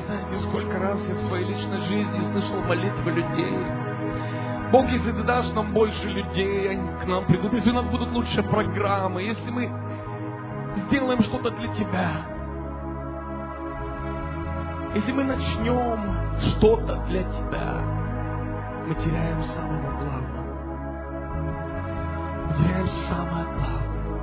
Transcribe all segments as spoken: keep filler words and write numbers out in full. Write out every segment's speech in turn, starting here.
знаете, сколько раз я в своей личной жизни слышал молитвы людей. Бог, если Ты дашь нам больше людей, они к нам придут, если у нас будут лучшие программы, если мы сделаем что-то для Тебя, если мы начнем что-то для Тебя, мы теряем самого главного. Мы теряем самое главное.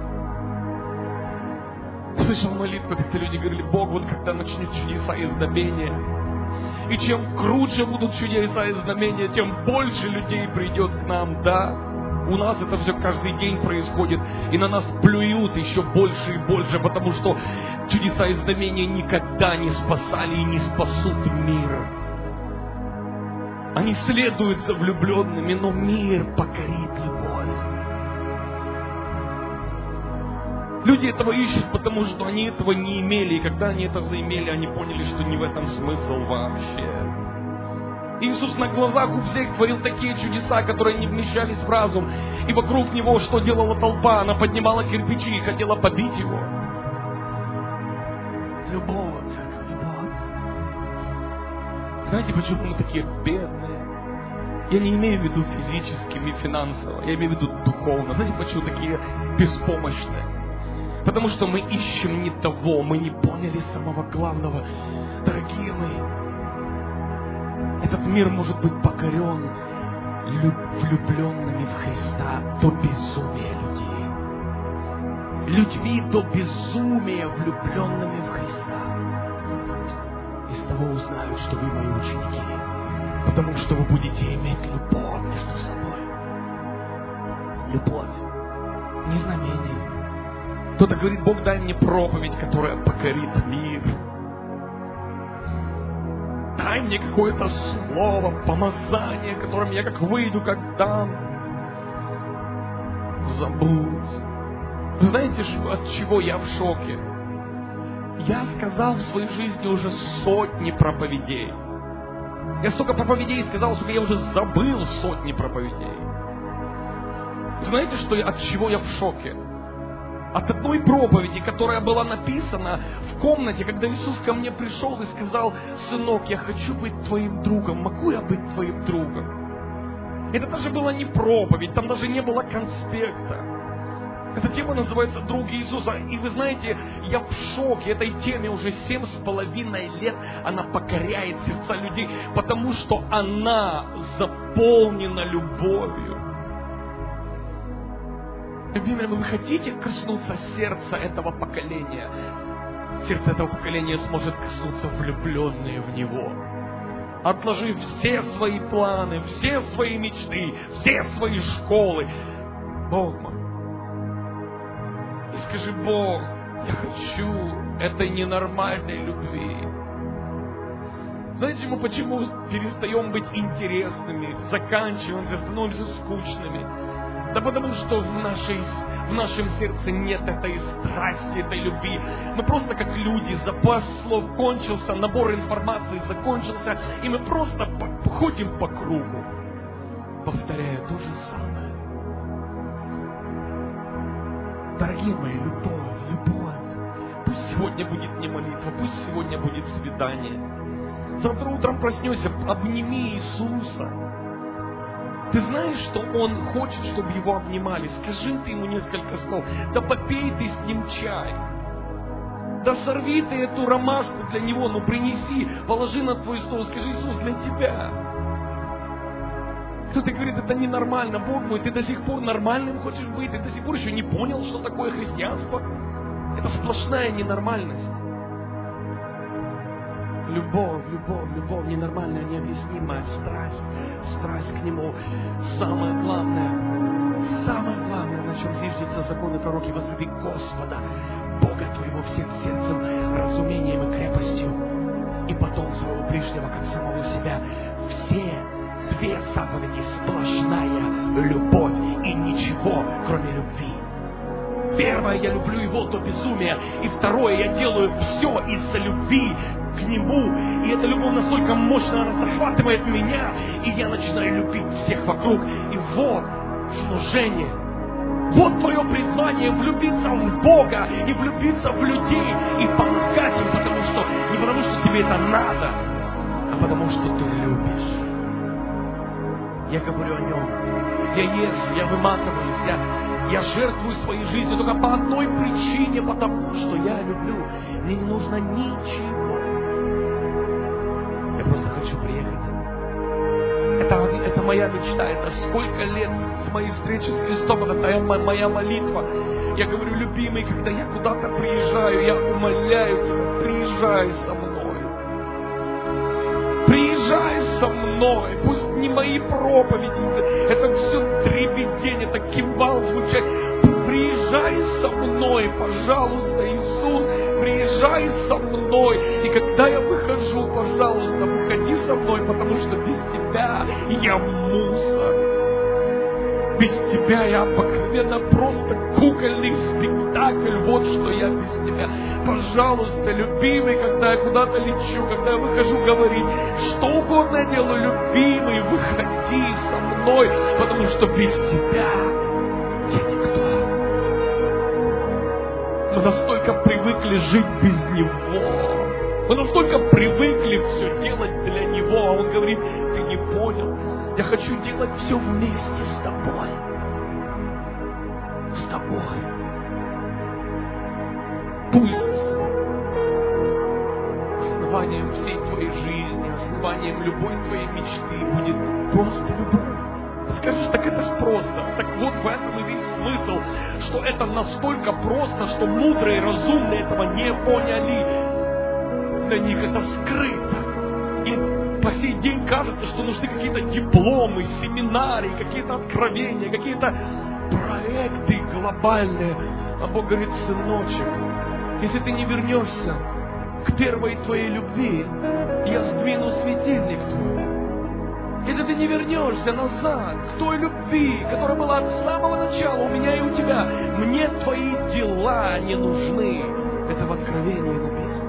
Слышал молитвы, когда люди говорили: Бог, вот когда начнут чудеса и знамения, и чем круче будут чудеса и знамения, тем больше людей придет к нам. Да, у нас это все каждый день происходит, и на нас плюют еще больше и больше, потому что чудеса и знамения никогда не спасали и не спасут мир. Они следуют за влюбленными, но мир покорит любовь. Люди этого ищут, потому что они этого не имели. И когда они это заимели, они поняли, что не в этом смысл вообще. Иисус на глазах у всех творил такие чудеса, которые не вмещались в разум. И вокруг Него что делала толпа? Она поднимала кирпичи и хотела побить Его. Любовь, любовь. Знаете, почему мы такие бедные? Я не имею в виду физически и финансово. Я имею в виду духовно. Знаете, почему такие беспомощные? Потому что мы ищем не того, мы не поняли самого главного. Дорогие мои, этот мир может быть покорен влюбленными в Христа до безумия людей. Людьми до безумия влюбленными в Христа. Из того узнают, что вы мои ученики, потому что вы будете иметь любовь между собой. Любовь, не знамение. Кто-то говорит: Бог, дай мне проповедь, которая покорит мир. Дай мне какое-то слово, помазание, которым я как выйду, как дам. Забудь. Вы знаете, от чего я в шоке? Я сказал в своей жизни уже сотни проповедей. Я столько проповедей сказал, что я уже забыл сотни проповедей. Знаете, что я, от чего я в шоке? От одной проповеди, которая была написана в комнате, когда Иисус ко мне пришел и сказал: сынок, я хочу быть твоим другом, могу я быть твоим другом? Это даже была не проповедь, там даже не было конспекта. Эта тема называется «Друг Иисуса». И вы знаете, я в шоке этой теме уже семь с половиной лет. Она покоряет сердца людей, потому что она заполнена любовью. Любимые, вы хотите коснуться сердца этого поколения? Сердце этого поколения сможет коснуться влюбленные в Него. Отложив все свои планы, все свои мечты, все свои школы. Бог мой. И скажи: Бог, я хочу этой ненормальной любви. Знаете, мы почему перестаем быть интересными, заканчиваемся, становимся скучными? Да потому что в, нашей, в нашем сердце нет этой страсти, этой любви. Мы просто как люди, запас слов кончился, набор информации закончился, и мы просто ходим по кругу, повторяя то же самое. Дорогие мои, любовь, любовь. Пусть сегодня будет не молитва, пусть сегодня будет свидание. Завтра утром проснешься, обними Иисуса. Ты знаешь, что Он хочет, чтобы Его обнимали. Скажи ты Ему несколько слов. Да попей ты с Ним чай. Да сорви ты эту ромашку для Него, но принеси, положи на твой стол. Скажи: Иисус, для Тебя. Кто-то говорит: это ненормально, Бог мой, ты до сих пор нормальным хочешь быть, ты до сих пор еще не понял, что такое христианство. Это сплошная ненормальность. Любовь, любовь, любовь, ненормальная, необъяснимая страсть, страсть к Нему. Самое главное, самое главное, на чем зиждется закон и пророки: возлюби Господа, Бога твоего, всем сердцем, разумением и крепостью, и потом своего ближнего, как самого себя. Все две заповеди — сплошная любовь и ничего, кроме любви. Первое, я люблю Его до безумия. И второе, я делаю все из-за любви к Нему. И эта любовь настолько мощная, она захватывает меня. И я начинаю любить всех вокруг. И вот служение. Вот твое призвание — влюбиться в Бога и влюбиться в людей. И помогать им, потому что не потому что тебе тебе это надо, а потому что ты любишь. Я говорю о нем. Я езжу, я выматываюсь, я, я жертвую своей жизнью только по одной причине, потому что я люблю. Мне не нужно ничего. Я просто хочу приехать. Это, это моя мечта, это сколько лет с моей встречи с Христом, это моя молитва. Я говорю, любимый, когда я куда-то приезжаю, я умоляю тебя, приезжай со мной. Приезжай со мной, пусть не мои проповеди, это все дребедень, это кимвал звучать. Приезжай со мной, пожалуйста, Иисус, приезжай со мной. И когда я выхожу, пожалуйста, выходи со мной, потому что без тебя я мусор. Без тебя я обыкновенно просто кукольный спектакль. Вот что я без тебя. Пожалуйста, любимый, когда я куда-то лечу, когда я выхожу говорить, что угодно я делаю, любимый, выходи со мной, потому что без тебя я никто. Мы настолько привыкли жить без Него. Мы настолько привыкли все делать для Него. А Он говорит, ты не понял. Я хочу делать все вместе с тобой. С тобой. Пусть основанием всей твоей жизни, основанием любой твоей мечты будет просто любовь. Ты скажешь, так это ж просто. Так вот в этом и весь смысл, что это настолько просто, что мудрые, разумные этого не поняли. Для них это скрыто. И по сей день кажется, что нужны какие-то дипломы, семинарии, какие-то откровения, какие-то проекты глобальные. А Бог говорит, сыночек, если ты не вернешься к первой твоей любви, я сдвину светильник твой. Если ты не вернешься назад к той любви, которая была от самого начала у меня и у тебя, мне твои дела не нужны. Это в Откровении написано.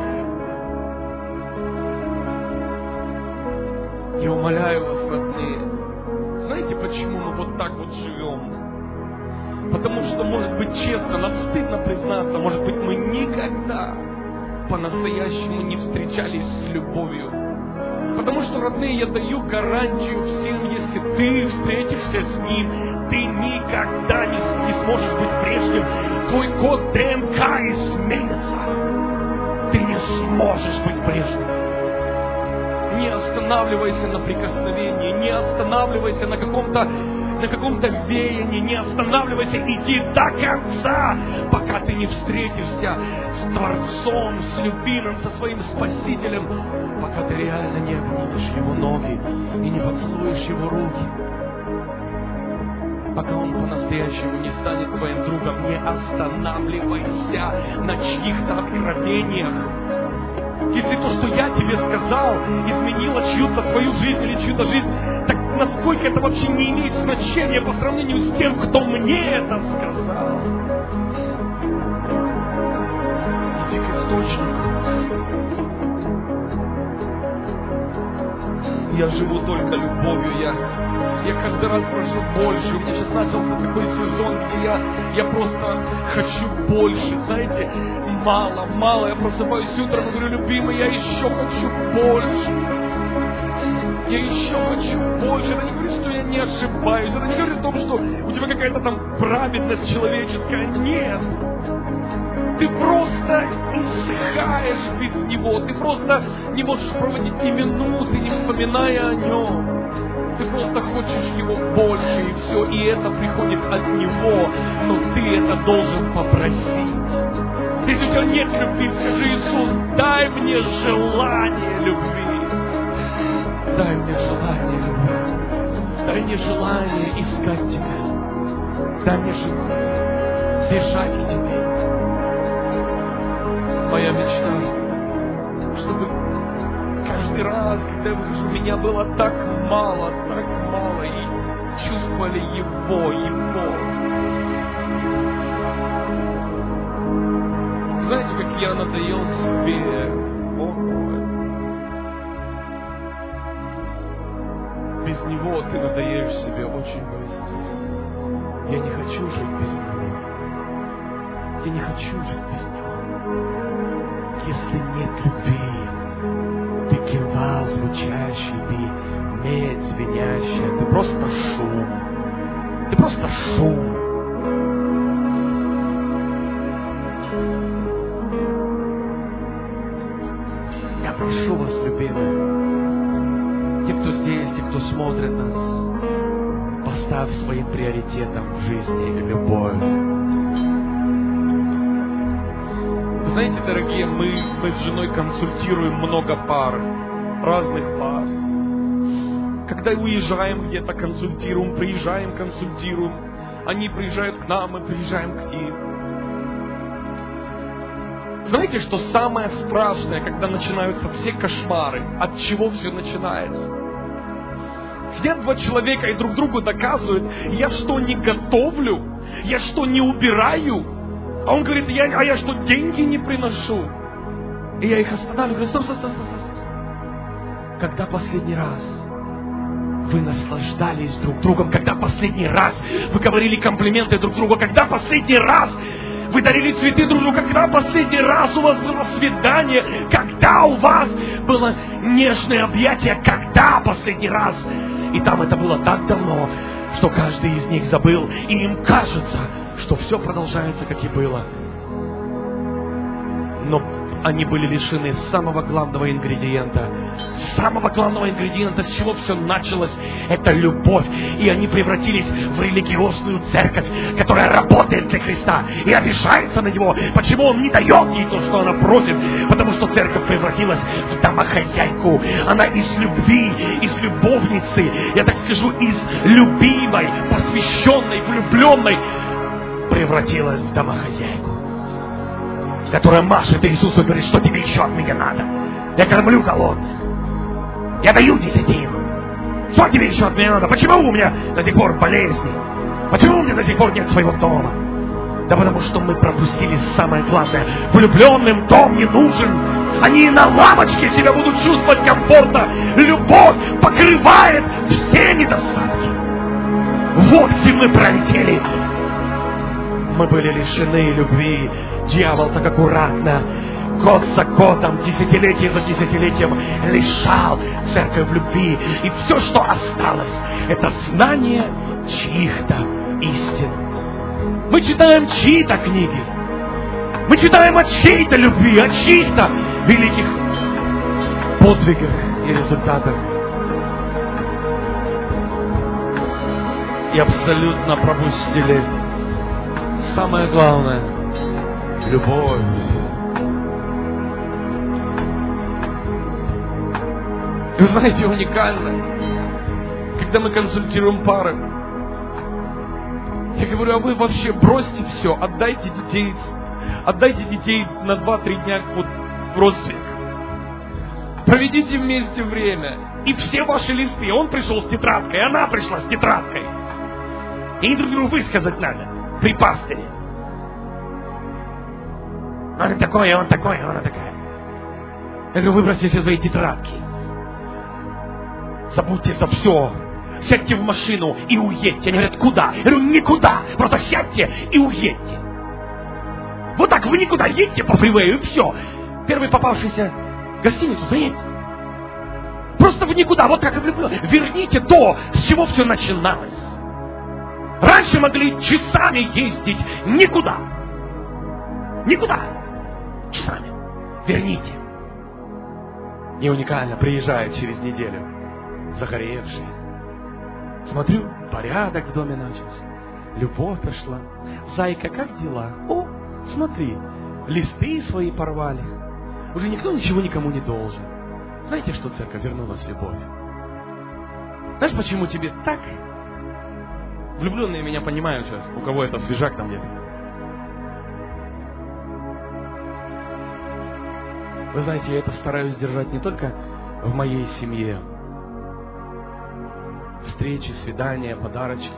Я умоляю вас, родные, знаете, почему мы вот так вот живем? Потому что, может быть, честно, нам стыдно признаться, может быть, мы никогда по-настоящему не встречались с любовью. Потому что, родные, я даю гарантию всем, если ты встретишься с Ним, ты никогда не, не сможешь быть прежним. Твой код ДНК изменится. Ты не сможешь быть прежним. Не останавливайся на прикосновении, не останавливайся на каком-то на каком-то веянии, не останавливайся, иди до конца, пока ты не встретишься с Творцом, с любимым, со своим Спасителем, пока ты реально не обнимешь Его ноги и не поцелуешь Его руки, пока Он по-настоящему не станет твоим другом. Не останавливайся на чьих-то откровениях. Если то, что я тебе сказал, изменило чью-то твою жизнь или чью-то жизнь, так насколько это вообще не имеет значения по сравнению с тем, кто мне это сказал? Иди к источнику. Я живу только любовью. Я, я каждый раз прошу больше. У меня сейчас начался такой сезон, где я, я просто хочу больше. Знаете, мало, мало. Я просыпаюсь утром и говорю, любимый, я еще хочу больше. Я еще хочу больше. Это не говорит, что я не ошибаюсь. Это не говорит о том, что у тебя какая-то там праведность человеческая. Нет. Ты просто иссякаешь без Него. Ты просто не можешь проводить ни минуты, не вспоминая о Нем. Ты просто хочешь Его больше, и все. И это приходит от Него. Но ты это должен попросить. Если у тебя нет любви, скажи, Иисус, дай мне желание любви. Дай мне желание любви. Дай мне желание искать Тебя. Дай мне желание бежать к Тебе. Моя мечта, чтобы каждый раз, когда я выхожу, меня было так мало, так мало, и чувствовали Его, Его. Знаете, как я надоел себе? О, без Него ты надоешь себе очень быстро. Я не хочу жить без Него. Я не хочу жить без Него. Если нет любви, звучащий, ты медь звенящая, ты просто шум. Ты просто шум. Я прошу вас, любимые, те, кто здесь, те, кто смотрит нас, поставь своим приоритетом в жизни любовь. Вы знаете, дорогие, мы, мы с женой консультируем много пар, разных пар. Когда уезжаем где-то, консультируем, приезжаем, консультируем. Они приезжают к нам, мы приезжаем к ним. Знаете, что самое страшное, когда начинаются все кошмары? От чего все начинается? Сидят два человека и друг другу доказывают: я что, не готовлю? Я что, не убираю? А он говорит: я, а я что, деньги не приношу? И я их останавливаю, говорю: стоп, стоп, стоп, стоп, стоп. Когда последний раз вы наслаждались друг другом? Когда последний раз вы говорили комплименты друг другу? Когда последний раз вы дарили цветы друг другу? Когда последний раз у вас было свидание? Когда у вас было нежное объятие? Когда последний раз? И там это было так давно, что каждый из них забыл, и им кажется, что все продолжается, как и было. Но они были лишены самого главного ингредиента. Самого главного ингредиента, с чего все началось, это любовь. И они превратились в религиозную церковь, которая работает для Христа и обижается на Него. Почему Он не дает ей то, что она просит? Потому что церковь превратилась в домохозяйку. Она из любви, из любовницы, я так скажу, из любимой, посвященной, влюбленной, превратилась в домохозяйку, которая машет Иисусу и говорит: что тебе еще от меня надо? Я кормлю голодных. Я даю десятину. Что тебе еще от меня надо? Почему у меня до сих пор болезни? Почему у меня до сих пор нет своего дома? Да потому что мы пропустили самое главное. Влюбленным дом не нужен. Они на лавочке себя будут чувствовать комфортно. Любовь покрывает все недостатки. Вот где мы пролетели. Мы были лишены любви. Дьявол так аккуратно, год за годом, десятилетие за десятилетием лишал церковь любви. И все, что осталось, это знание чьих-то истин. Мы читаем чьи-то книги. Мы читаем о чьей-то любви, о чьих-то великих подвигах и результатах. И абсолютно пропустили самое главное — любовь. Вы знаете, уникально, когда мы консультируем пары, я говорю: а вы вообще бросьте все, отдайте детей, отдайте детей на два-три дня вот в родственник. Проведите вместе время. И все ваши листы, он пришел с тетрадкой, она пришла с тетрадкой. И друг другу высказать надо при пастыре. Он такой, он такой, она такая. Я говорю: выбросьте все свои тетрадки. Забудьте за все. Сядьте в машину и уедьте. Они говорят: куда? Я говорю: никуда. Просто сядьте и уедьте. Вот так вы никуда едьте по фривею и все. Первый попавшийся гостиницу заедьте. Просто в никуда. Вот как и влюбленные. Верните то, с чего все начиналось. Раньше могли часами ездить никуда. Никуда. Часами. Верните. И уникально приезжает через неделю. Загоревший. Смотрю, порядок в доме начался. Любовь пошла. Зайка, как дела? О, смотри, листы свои порвали. Уже никто ничего никому не должен. Знаете, что церковь вернулась любовь? Знаешь, почему тебе так? Влюбленные меня понимают сейчас, у кого это свежак там где-то. Вы знаете, я это стараюсь держать не только в моей семье. Встречи, свидания, подарочки.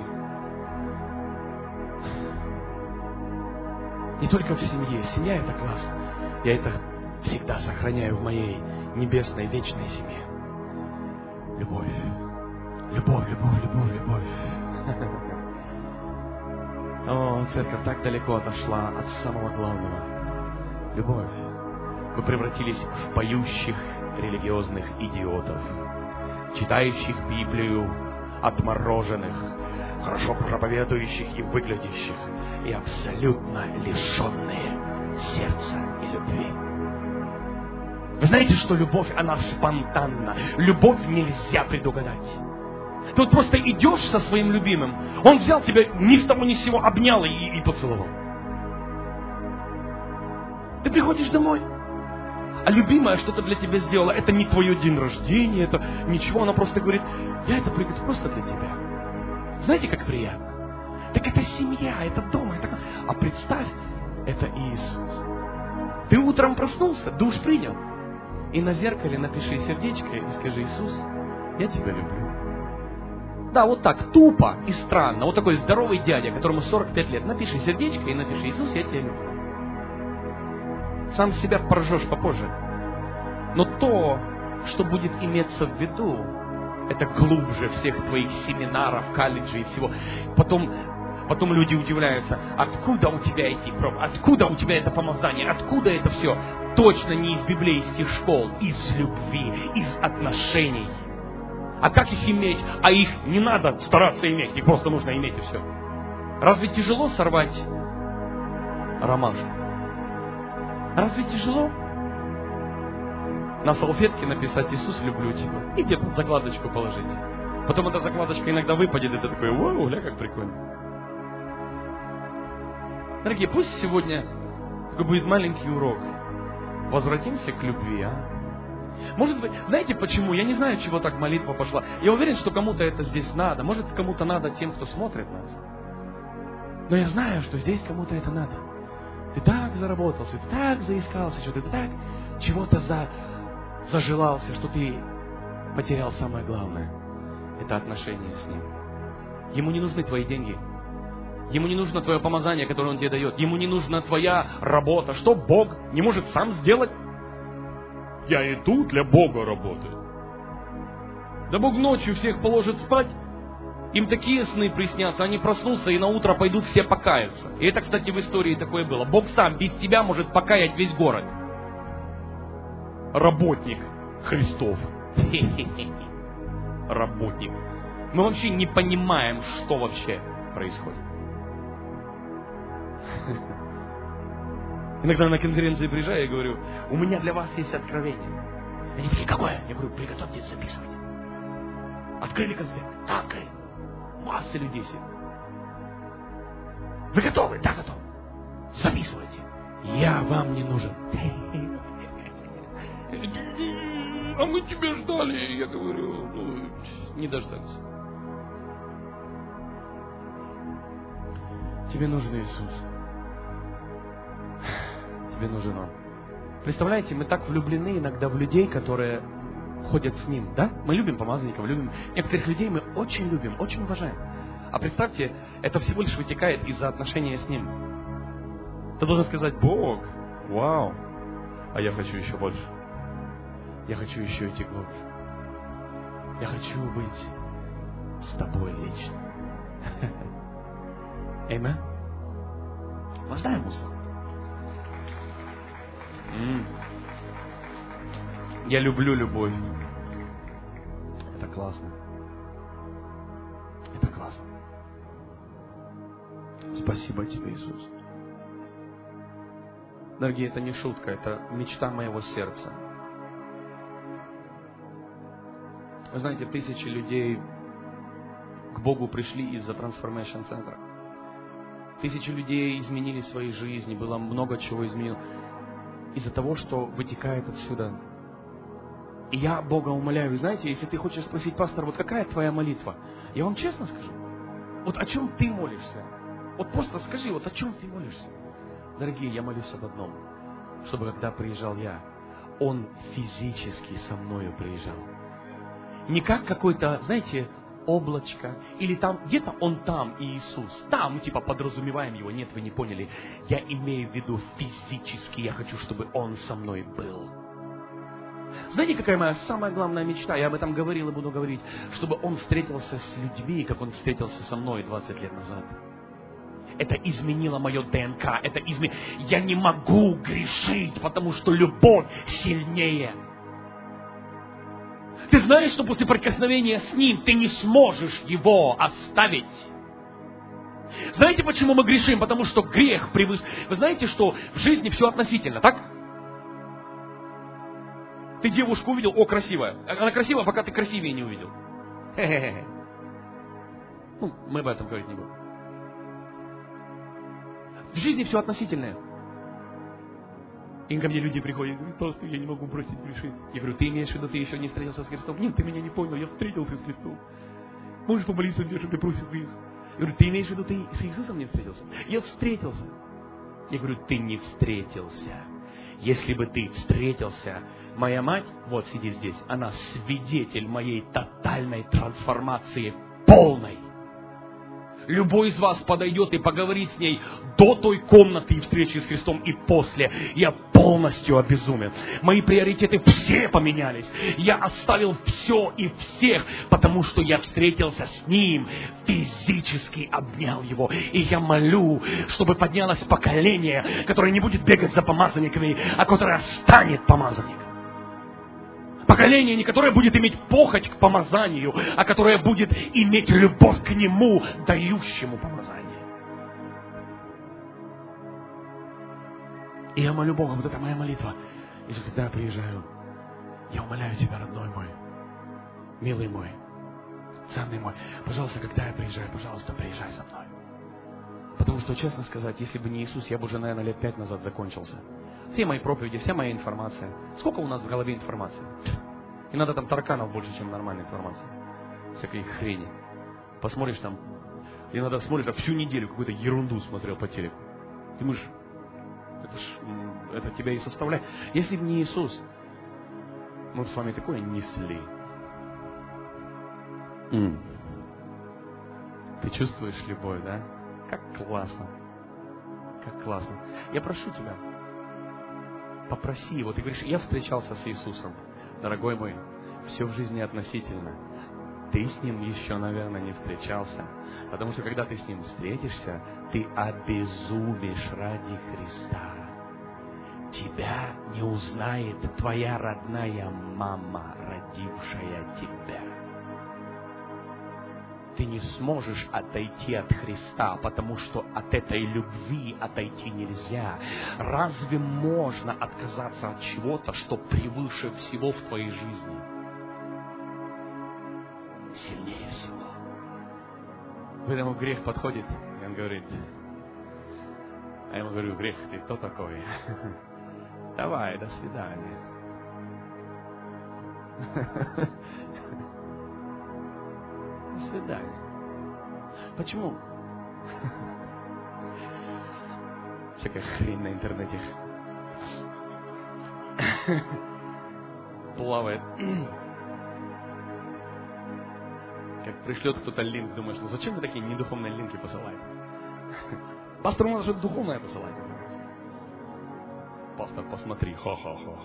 Не только в семье. Семья — это классно. Я это всегда сохраняю в моей небесной, вечной семье. Любовь. Любовь, любовь, любовь, любовь. О, церковь так далеко отошла от самого главного. Любовь. Вы превратились в поющих религиозных идиотов, читающих Библию, отмороженных, хорошо проповедующих и выглядящих, и абсолютно лишенные сердца и любви. Вы знаете, что любовь, она спонтанна. Любовь нельзя предугадать. Ты вот просто идешь со своим любимым, он взял тебя ни с того ни с сего, обнял и, и поцеловал. Ты приходишь домой, а любимая что-то для тебя сделала. Это не твое день рождения, это ничего. Она просто говорит: я это приготовлю просто для тебя. Знаете, как приятно? Так это семья, это дом. Это... А представь, это Иисус. Ты утром проснулся, душ принял. И на зеркале напиши сердечко и скажи: Иисус, я тебя люблю. Да, вот так, тупо и странно. Вот такой здоровый дядя, которому сорок пять лет. Напиши сердечко и напиши: Иисус, я тебя люблю. Сам себя поржешь попозже. Но то, что будет иметься в виду, это глубже всех твоих семинаров, колледжей и всего. Потом, потом люди удивляются: откуда у тебя эти пробы, откуда у тебя это помазание, откуда это все? Точно не из библейских школ, из любви, из отношений. А как их иметь? А их не надо стараться иметь, их просто нужно иметь и все. Разве тяжело сорвать ромашку? Разве тяжело на салфетке написать: Иисус, люблю тебя, и где-то закладочку положить? Потом эта закладочка иногда выпадет, и ты такой: вау, гля, как прикольно. Дорогие, пусть сегодня будет маленький урок. Возвратимся к любви, а? Может быть, знаете почему? Я не знаю, чего так молитва пошла. Я уверен, что кому-то это здесь надо. Может, кому-то надо тем, кто смотрит нас. Но я знаю, что здесь кому-то это надо. Ты так заработался, ты так заискался, что ты так чего-то за, зажелался, что ты потерял самое главное. Это отношения с Ним. Ему не нужны твои деньги. Ему не нужно твое помазание, которое Он тебе дает. Ему не нужна твоя работа. Что Бог не может сам сделать? Я иду для Бога работать. Да Бог ночью всех положит спать. Им такие сны приснятся, они проснутся и на утро пойдут все покаяться. И это, кстати, в истории такое было. Бог сам без тебя может покаять весь город. Работник Христов. Работник. Мы вообще не понимаем, что вообще происходит. Иногда на конференции приезжаю и говорю: у меня для вас есть откровение. Они такие: какое? Я говорю: приготовьтесь записывать. Открыли конспект? Да, открыли. Масса людей сидит. Вы готовы? Да, готовы. Записывайте. Я вам не нужен. А мы тебя ждали. Я говорю: ну, не дождались. Тебе нужен Иисус. Тебе нужен Он. Представляете, мы так влюблены иногда в людей, которые ходят с Ним, да? Мы любим помазанников, любим... Некоторых людей мы очень любим, очень уважаем. А представьте, это всего лишь вытекает из-за отношения с Ним. Ты должен сказать: Бог, вау, а я хочу еще больше. Я хочу еще идти глубже. Я хочу быть с Тобой лично. Аминь. Воздаем Ему. Я люблю любовь. Это классно. Это классно. Спасибо Тебе, Иисус. Дорогие, это не шутка, это мечта моего сердца. Вы знаете, тысячи людей к Богу пришли из-за Transformation центра. Тысячи людей изменили свои жизни, было много чего изменило из-за того, что вытекает отсюда. И я Бога умоляю, вы знаете, если ты хочешь спросить: пастор, вот какая твоя молитва? Я вам честно скажу, вот о чем ты молишься? Вот просто скажи, вот о чем ты молишься? Дорогие, я молюсь об одном, чтобы когда приезжал я, Он физически со мною приезжал. Не как какой-то, знаете, облачко, или там, где-то Он там, Иисус. Да, мы типа подразумеваем Его, нет, вы не поняли. Я имею в виду физически, я хочу, чтобы Он со мной был. Знаете, какая моя самая главная мечта? Я об этом говорил и буду говорить. Чтобы Он встретился с людьми, как Он встретился со мной двадцать лет назад. Это изменило мое ДНК. Это изме... Я не могу грешить, потому что любовь сильнее. Ты знаешь, что после прикосновения с Ним ты не сможешь Его оставить? Знаете, почему мы грешим? Потому что грех превыше... Вы знаете, что в жизни все относительно, так? Ты девушку увидел, о, красивая. Она красивая, пока ты красивее не увидел. Хе-хе-хе. Ну, мы об этом говорить не будем. В жизни все относительное. И ко мне люди приходят и говорят, пастор, я не могу бросить грешить. Я говорю, ты имеешь в виду, ты еще не встретился с Христом? Нет, ты меня не понял, я встретился с Христом. Можешь помолиться мне, что ты просишь грех? Я говорю, ты имеешь в виду, ты с Иисусом не встретился? Я встретился. Я говорю, ты не встретился. Если бы ты встретился, моя мать, вот сидит здесь, она свидетель моей тотальной трансформации, полной. Любой из вас подойдет и поговорит с ней до той комнаты и встречи с Христом и после. Я полностью обезумен. Мои приоритеты все поменялись. Я оставил все и всех, потому что я встретился с Ним, физически обнял Его. И я молю, чтобы поднялось поколение, которое не будет бегать за помазанниками, а которое станет помазанником. Поколение, не которое будет иметь похоть к помазанию, а которое будет иметь любовь к Нему, дающему помазание. И я молю Бога, вот это моя молитва. И когда я приезжаю, я умоляю Тебя, родной мой, милый мой, ценный мой, пожалуйста, когда я приезжаю, пожалуйста, приезжай со мной. Потому что, честно сказать, если бы не Иисус, я бы уже, наверное, лет пять назад закончился. Все мои проповеди, вся моя информация. Сколько у нас в голове информации? Иногда там тараканов больше, чем нормальной информации. Всякой хрени. Посмотришь там, иногда смотришь, а всю неделю какую-то ерунду смотрел по телеку. Ты думаешь, это, ж, это тебя и составляет. Если бы не Иисус, мы бы с вами такое несли. М. Ты чувствуешь любовь, да? Как классно. Как классно. Я прошу тебя, попроси Его. Ты говоришь, я встречался с Иисусом. Дорогой мой, все в жизни относительно. Ты с Ним еще, наверное, не встречался. Потому что, когда ты с Ним встретишься, ты обезумишь ради Христа. Тебя не узнает твоя родная мама, родившая тебя. Ты не сможешь отойти от Христа, потому что от этой любви отойти нельзя. Разве можно отказаться от чего-то, что превыше всего в твоей жизни? Сильнее всего. Поэтому грех подходит, и он говорит, а я ему говорю, грех, ты кто такой? Давай, до свидания. До свидания. Почему? Всякая хрень на интернете плавает. Как пришлет кто-то линк, думаешь, ну зачем вы такие недуховные линки посылаете? Пастор, надо что-то духовное посылать. Пастор, посмотри, ха-ха-ха.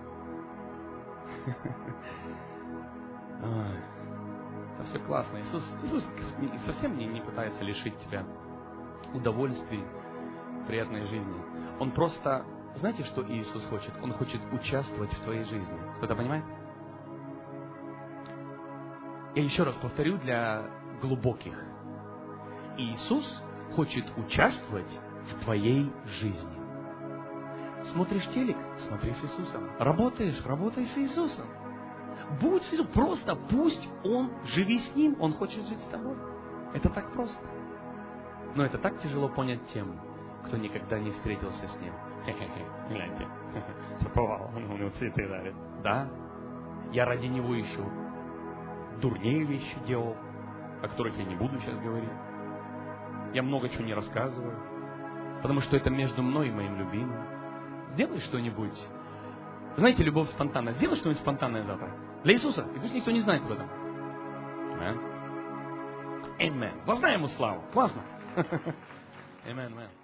Это все классно. Иисус, Иисус совсем не, не пытается лишить тебя удовольствий, приятной жизни. Он просто, знаете, что Иисус хочет? Он хочет участвовать в твоей жизни. Кто-то понимает? Я еще раз повторю для глубоких. Иисус хочет участвовать в твоей жизни. Смотришь телек? Смотри с Иисусом. Работаешь? Работай с Иисусом. Будь с Иисусом. Просто пусть Он, живи с Ним, Он хочет жить с тобой. Это так просто. Но это так тяжело понять тем, кто никогда не встретился с Ним. Хе-хе-хе, гляньте. Шаповал, он мне цветы дарит. Да, я ради Него еще дурнее вещи делал, о которых я не буду сейчас говорить. Я много чего не рассказываю, потому что это между мной и моим любимым. Сделай что-нибудь. Знаете, любовь спонтанная. Сделай что-нибудь спонтанное завтра. Для Иисуса. И пусть никто не знает об этом. Аминь. Воздай Ему славу. Классно. Аминь.